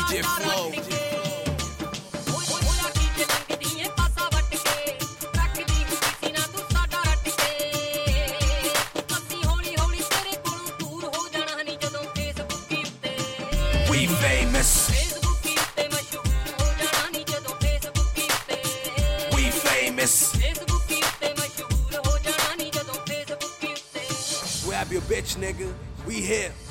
DJ Flow. We famous. We famous. Grab your bitch, nigga. We here.